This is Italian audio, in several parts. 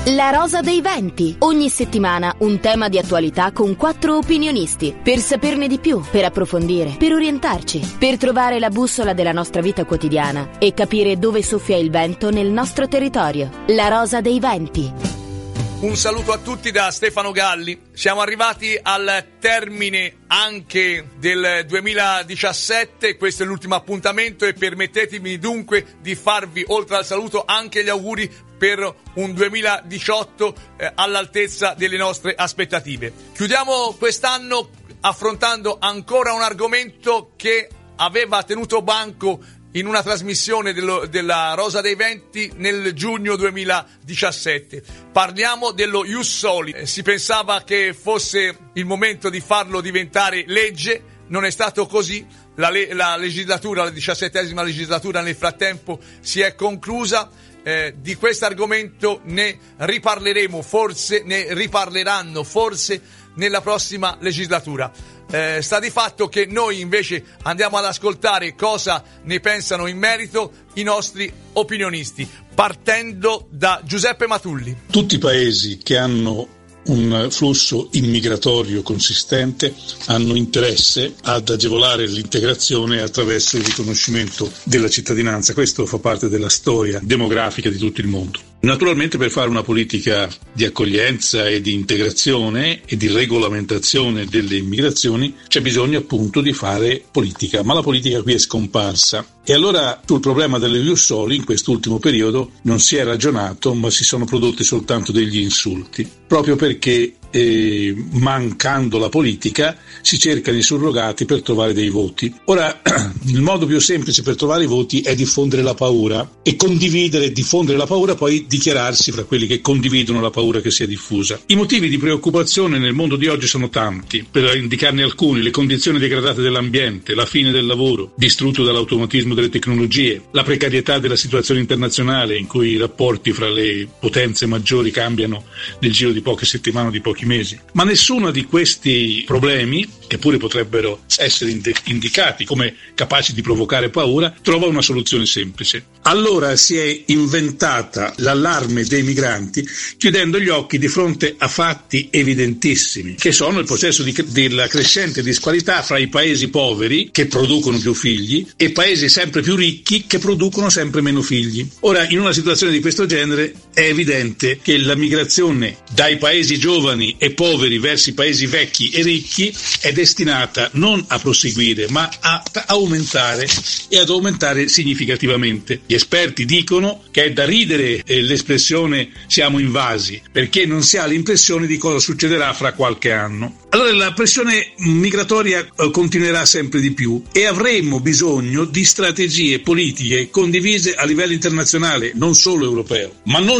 La Rosa dei Venti. Ogni settimana un tema di attualità con 4 opinionisti. Per saperne di più, per approfondire, per orientarci, per trovare la bussola della nostra vita quotidiana e capire dove soffia il vento nel nostro territorio. La Rosa dei Venti. Un saluto a tutti da Stefano Galli. Siamo arrivati al termine anche del 2017, questo è l'ultimo appuntamento e permettetemi dunque di farvi, oltre al saluto, anche gli auguri per un 2018 all'altezza delle nostre aspettative. Chiudiamo quest'anno affrontando ancora un argomento che aveva tenuto banco in una trasmissione della Rosa dei Venti nel giugno 2017. Parliamo dello Ius Soli. Si pensava che fosse il momento di farlo diventare legge, non è stato così. La legislatura, la 17ª legislatura nel frattempo si è conclusa. Di questo argomento ne riparleremo, forse ne riparleranno, forse nella prossima legislatura. Sta di fatto che noi invece andiamo ad ascoltare cosa ne pensano in merito i nostri opinionisti, partendo da Giuseppe Matulli. Tutti i paesi che hanno un flusso immigratorio consistente hanno interesse ad agevolare l'integrazione attraverso il riconoscimento della cittadinanza. Questo fa parte della storia demografica di tutto il mondo. Naturalmente, per fare una politica di accoglienza e di integrazione e di regolamentazione delle immigrazioni c'è bisogno appunto di fare politica, ma la politica qui è scomparsa. E allora sul problema delle Ius Soli in quest'ultimo periodo non si è ragionato, ma si sono prodotti soltanto degli insulti, proprio perché mancando la politica si cercano i surrogati per trovare dei voti. Ora, il modo più semplice per trovare i voti è diffondere la paura e condividere e diffondere la paura, poi dichiararsi fra quelli che condividono la paura che si è diffusa. I motivi di preoccupazione nel mondo di oggi sono tanti, per indicarne alcuni: le condizioni degradate dell'ambiente, la fine del lavoro distrutto dall'automatismo delle tecnologie, la precarietà della situazione internazionale in cui i rapporti fra le potenze maggiori cambiano nel giro di poche settimane o di pochi mesi. Ma nessuno di questi problemi, che pure potrebbero essere indicati come capaci di provocare paura, trova una soluzione semplice. Allora si è inventata l'allarme dei migranti, chiudendo gli occhi di fronte a fatti evidentissimi, che sono il processo della crescente disparità fra i paesi poveri, che producono più figli, e paesi sempre più ricchi, che producono sempre meno figli. Ora, in una situazione di questo genere è evidente che la migrazione dai paesi giovani e poveri verso i paesi vecchi e ricchi è destinata non a proseguire, ma a aumentare, e ad aumentare significativamente. Gli esperti dicono che è da ridere l'espressione "siamo invasi", perché non si ha l'impressione di cosa succederà fra qualche anno. Allora la pressione migratoria continuerà sempre di più e avremo bisogno di strategie politiche condivise a livello internazionale, non solo europeo. Ma non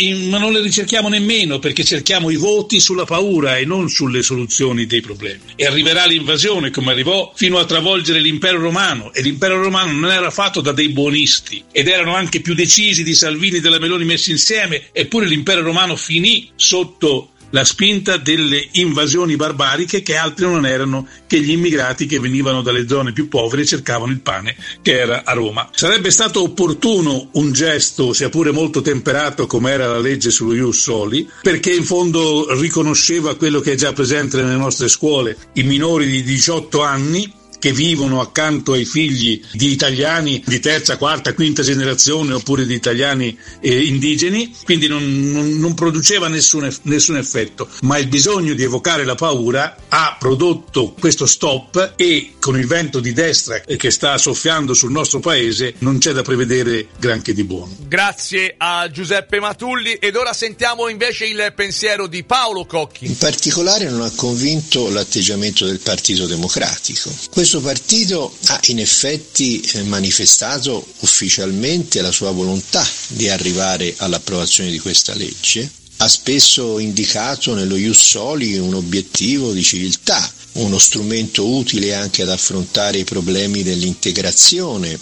le ricerchiamo nemmeno, perché cerchiamo i voti sulla paura e non sulle soluzioni dei problemi. E arriverà l'invasione, come arrivò, fino a travolgere l'impero romano, e l'impero romano non era fatto da dei buonisti, ed erano anche più decisi di Salvini e della Meloni messi insieme, eppure l'impero romano finì sotto la spinta delle invasioni barbariche, che altri non erano che gli immigrati che venivano dalle zone più povere e cercavano il pane, che era a Roma. Sarebbe stato opportuno un gesto, sia pure molto temperato come era la legge sullo Ius Soli, perché in fondo riconosceva quello che è già presente nelle nostre scuole: i minori di 18 anni che vivono accanto ai figli di italiani di terza, quarta, quinta generazione, oppure di italiani indigeni, quindi non produceva nessun effetto. Ma il bisogno di evocare la paura ha prodotto questo stop, e con il vento di destra che sta soffiando sul nostro paese non c'è da prevedere granché di buono. Grazie a Giuseppe Matulli, ed ora sentiamo invece il pensiero di Paolo Cocchi. In particolare non ha convinto l'atteggiamento del Partito Democratico. Questo partito ha in effetti manifestato ufficialmente la sua volontà di arrivare all'approvazione di questa legge, ha spesso indicato nello Ius Soli un obiettivo di civiltà, uno strumento utile anche ad affrontare i problemi dell'integrazione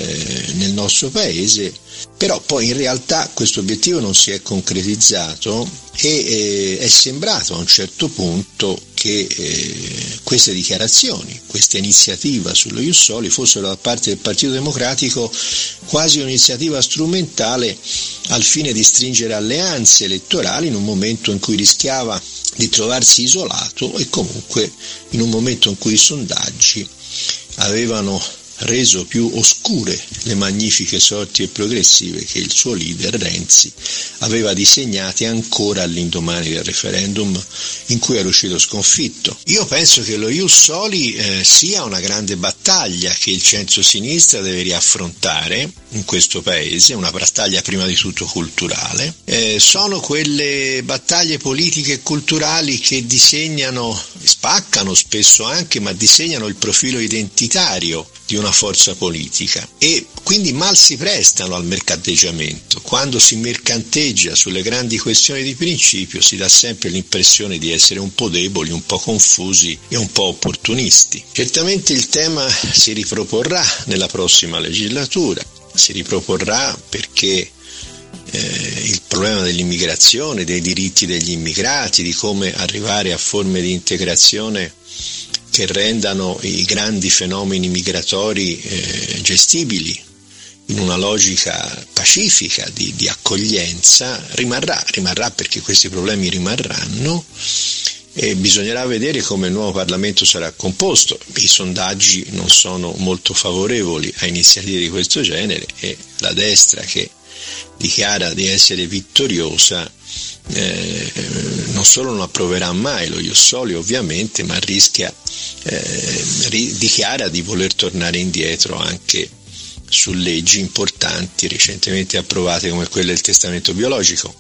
nel nostro paese, però poi in realtà questo obiettivo non si è concretizzato e è sembrato a un certo punto che queste dichiarazioni, questa iniziativa sullo Ius Soli fossero da parte del Partito Democratico quasi un'iniziativa strumentale al fine di stringere alleanze elettorali in un momento in cui rischiava di trovarsi isolato e comunque in un momento in cui i sondaggi avevano reso più oscure le magnifiche sorti e progressive che il suo leader Renzi aveva disegnate ancora all'indomani del referendum in cui era uscito sconfitto. Io penso che lo Ius Soli sia una grande battaglia che il centro-sinistra deve riaffrontare in questo paese, una battaglia prima di tutto culturale. Sono quelle battaglie politiche e culturali che disegnano, spaccano spesso anche, ma disegnano il profilo identitario di una forza politica e quindi mal si prestano al mercanteggiamento. Quando si mercanteggia sulle grandi questioni di principio si dà sempre l'impressione di essere un po' deboli, un po' confusi e un po' opportunisti. Certamente il tema si riproporrà nella prossima legislatura, si riproporrà perché il problema dell'immigrazione, dei diritti degli immigrati, di come arrivare a forme di integrazione che rendano i grandi fenomeni migratori gestibili in una logica pacifica di accoglienza, rimarrà perché questi problemi rimarranno e bisognerà vedere come il nuovo Parlamento sarà composto. I sondaggi non sono molto favorevoli a iniziative di questo genere e la destra che dichiara di essere vittoriosa non solo non approverà mai lo Ius Soli ovviamente, ma dichiara di voler tornare indietro anche su leggi importanti recentemente approvate come quelle del testamento biologico.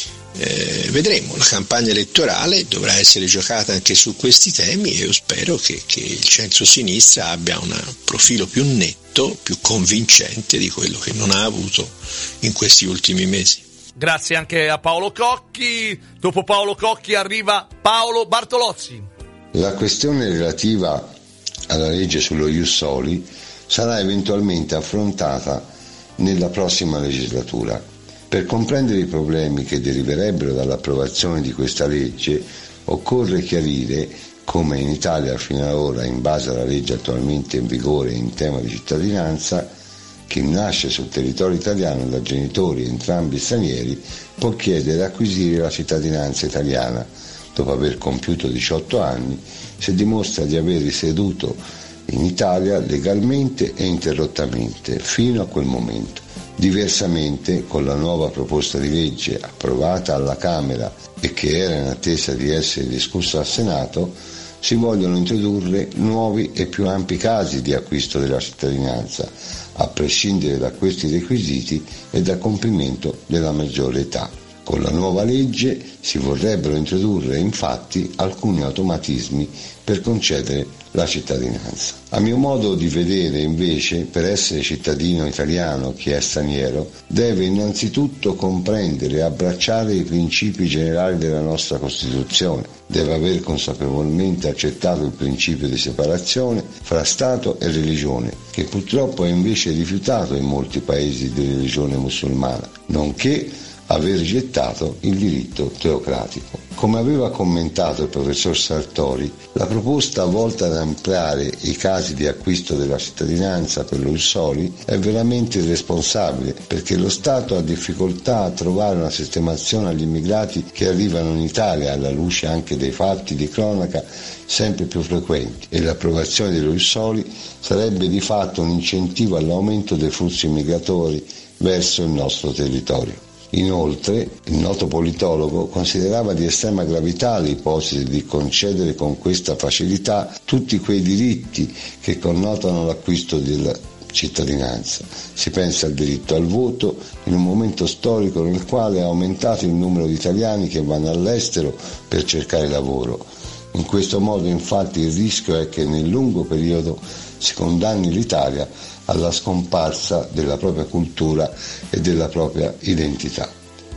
Vedremo, la campagna elettorale dovrà essere giocata anche su questi temi e io spero che il centro-sinistra abbia un profilo più netto, più convincente di quello che non ha avuto in questi ultimi mesi. Grazie anche a Paolo Cocchi. Dopo Paolo Cocchi arriva Paolo Bartolozzi. La questione relativa alla legge sullo Ius Soli sarà eventualmente affrontata nella prossima legislatura. Per comprendere i problemi che deriverebbero dall'approvazione di questa legge occorre chiarire come in Italia fino ad ora, in base alla legge attualmente in vigore in tema di cittadinanza, chi nasce sul territorio italiano da genitori entrambi stranieri può chiedere di acquisire la cittadinanza italiana dopo aver compiuto 18 anni se dimostra di aver risieduto in Italia legalmente e interrottamente fino a quel momento. Diversamente, con la nuova proposta di legge approvata alla Camera e che era in attesa di essere discussa al Senato, si vogliono introdurre nuovi e più ampi casi di acquisto della cittadinanza, a prescindere da questi requisiti e dal compimento della maggiore età. Con la nuova legge si vorrebbero introdurre infatti alcuni automatismi per concedere la cittadinanza. A mio modo di vedere, invece, per essere cittadino italiano chi è straniero deve innanzitutto comprendere e abbracciare i principi generali della nostra Costituzione, deve aver consapevolmente accettato il principio di separazione fra Stato e religione, che purtroppo è invece rifiutato in molti paesi di religione musulmana, nonché aver rigettato il diritto teocratico. Come aveva commentato il professor Sartori, la proposta volta ad ampliare i casi di acquisto della cittadinanza per lo Ius Soli è veramente irresponsabile, perché lo Stato ha difficoltà a trovare una sistemazione agli immigrati che arrivano in Italia, alla luce anche dei fatti di cronaca sempre più frequenti, e l'approvazione dello Ius Soli sarebbe di fatto un incentivo all'aumento dei flussi migratori verso il nostro territorio. Inoltre, il noto politologo considerava di estrema gravità l'ipotesi di concedere con questa facilità tutti quei diritti che connotano l'acquisto della cittadinanza. Si pensa al diritto al voto in un momento storico nel quale è aumentato il numero di italiani che vanno all'estero per cercare lavoro. In questo modo, infatti, il rischio è che nel lungo periodo si condanni l'Italia alla scomparsa della propria cultura e della propria identità.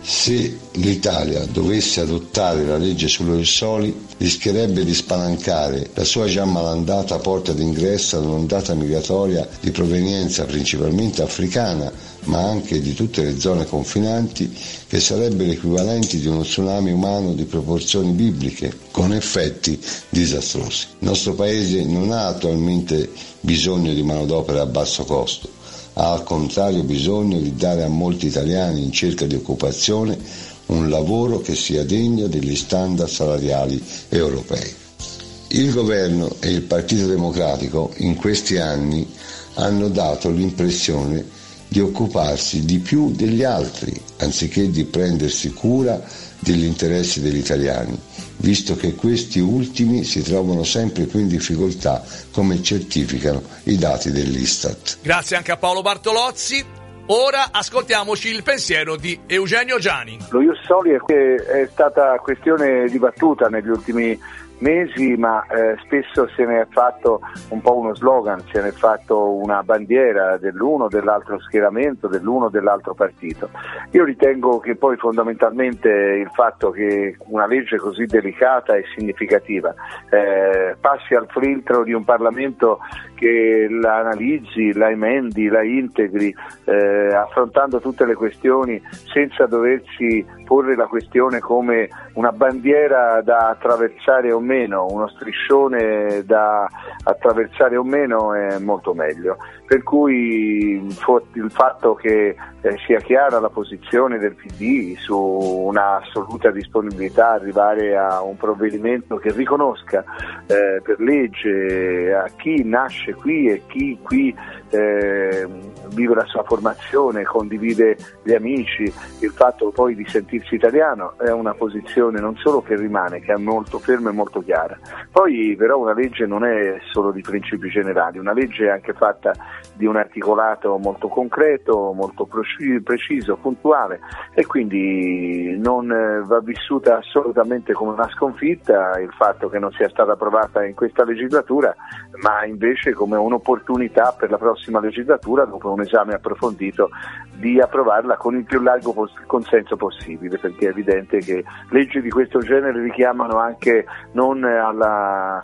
Se l'Italia dovesse adottare la legge sullo Ius Soli, rischierebbe di spalancare la sua già malandata porta d'ingresso ad un'ondata migratoria di provenienza principalmente africana, ma anche di tutte le zone confinanti, che sarebbero equivalenti di uno tsunami umano di proporzioni bibliche, con effetti disastrosi. Il nostro Paese non ha attualmente bisogno di manodopera a basso costo, ha al contrario bisogno di dare a molti italiani in cerca di occupazione un lavoro che sia degno degli standard salariali europei. Il governo e il Partito Democratico in questi anni hanno dato l'impressione di occuparsi di più degli altri, anziché di prendersi cura degli interessi degli italiani, visto che questi ultimi si trovano sempre più in difficoltà, come certificano i dati dell'Istat. Grazie anche a Paolo Bartolozzi. Ora ascoltiamoci il pensiero di Eugenio Giani. Lo Ius Soli è stata questione dibattuta negli ultimi mesi, ma spesso se ne è fatto un po' uno slogan, se ne è fatto una bandiera dell'uno o dell'altro schieramento, dell'uno o dell'altro partito. Io ritengo che poi fondamentalmente il fatto che una legge così delicata e significativa passi al filtro di un Parlamento che la analizzi, la emendi, la integri, affrontando tutte le questioni senza doversi porre la questione come una bandiera da attraversare o meno, uno striscione da attraversare o meno, è molto meglio. Per cui il fatto che sia chiara la posizione del PD su una assoluta disponibilità a arrivare a un provvedimento che riconosca per legge a chi nasce qui e chi qui vive la sua formazione, condivide gli amici, il fatto poi di sentirsi italiano, è una posizione non solo che rimane, che è molto ferma e molto chiara. Poi però una legge non è solo di principi generali, una legge è anche fatta di un articolato molto concreto, molto preciso, puntuale, e quindi non va vissuta assolutamente come una sconfitta il fatto che non sia stata approvata in questa legislatura, ma invece come un'opportunità per la prossima legislatura, dopo un esame approfondito, di approvarla con il più largo consenso possibile, perché è evidente che leggi di questo genere richiamano anche non alla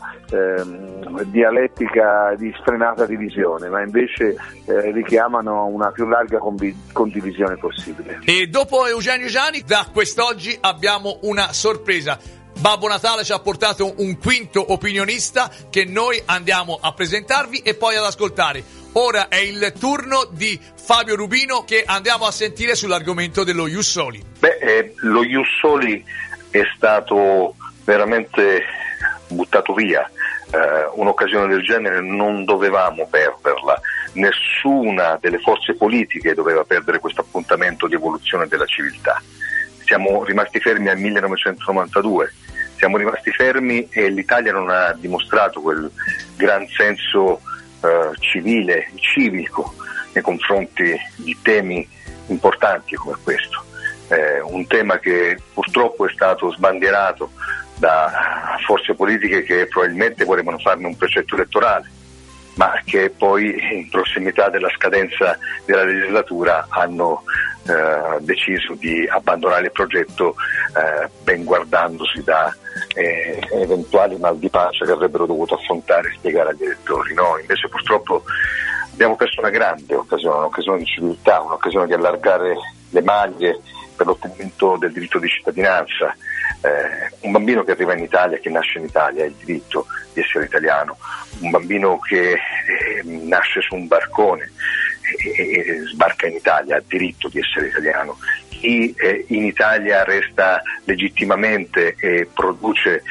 dialettica di sfrenata divisione, ma invece richiamano una più larga condivisione possibile. E dopo Eugenio Giani, da quest'oggi abbiamo una sorpresa. Babbo Natale ci ha portato un quinto opinionista che noi andiamo a presentarvi e poi ad ascoltare. Ora è il turno di Fabio Rubino, che andiamo a sentire sull'argomento dello Ius Soli. Lo Ius Soli è stato veramente buttato via. Un'occasione del genere non dovevamo perderla, nessuna delle forze politiche doveva perdere questo appuntamento di evoluzione della civiltà. Siamo rimasti fermi al 1992, siamo rimasti fermi e l'Italia non ha dimostrato quel gran senso civile, civico nei confronti di temi importanti come questo. Un tema che purtroppo è stato sbandierato da forze politiche che probabilmente volevano farne un precetto elettorale, ma che poi in prossimità della scadenza della legislatura hanno deciso di abbandonare il progetto, ben guardandosi da eventuali mal di pancia che avrebbero dovuto affrontare e spiegare agli elettori. No, invece purtroppo abbiamo perso una grande occasione, un'occasione di civiltà, un'occasione di allargare le maglie per l'ottenimento del diritto di cittadinanza. Un bambino che arriva in Italia, che nasce in Italia, ha il diritto di essere italiano. Un bambino che nasce su un barcone e sbarca in Italia ha diritto di essere italiano. Chi in Italia resta legittimamente e produce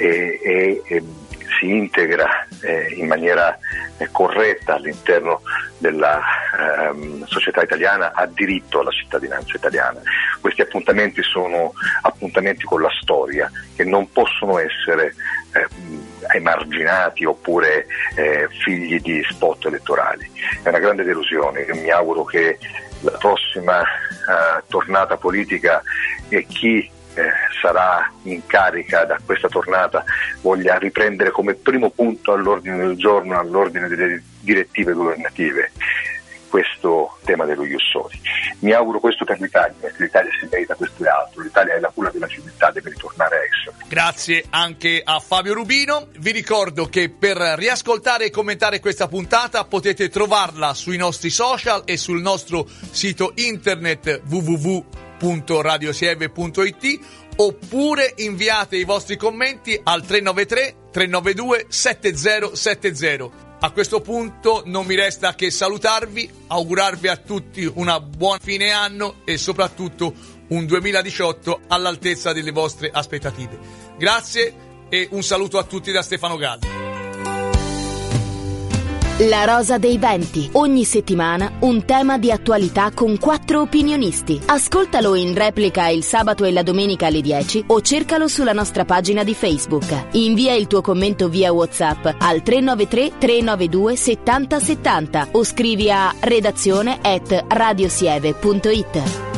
e si integra in maniera corretta all'interno della società italiana ha diritto alla cittadinanza italiana. Questi appuntamenti sono appuntamenti con la storia che non possono essere emarginati oppure figli di spot elettorali. È una grande delusione. Io mi auguro che la prossima tornata politica e chi sarà in carica da questa tornata voglia riprendere come primo punto all'ordine del giorno, all'ordine delle direttive governative, questo tema dello Ius Soli. Mi auguro questo per l'Italia, perché l'Italia si merita questo e altro, l'Italia è la culla della civiltà, deve ritornare a essere. Grazie anche a Fabio Rubino. Vi ricordo che per riascoltare e commentare questa puntata potete trovarla sui nostri social e sul nostro sito internet www.radiosieve.it, oppure inviate i vostri commenti al 393 392 7070. A questo punto non mi resta che salutarvi, augurarvi a tutti una buona fine anno e soprattutto un 2018 all'altezza delle vostre aspettative. Grazie e un saluto a tutti da Stefano Galli. La Rosa dei Venti. Ogni settimana un tema di attualità con 4 opinionisti. Ascoltalo in replica il sabato e la domenica alle 10 o cercalo sulla nostra pagina di Facebook. Invia il tuo commento via WhatsApp al 393 392 7070 o scrivi a redazione@radiosieve.it.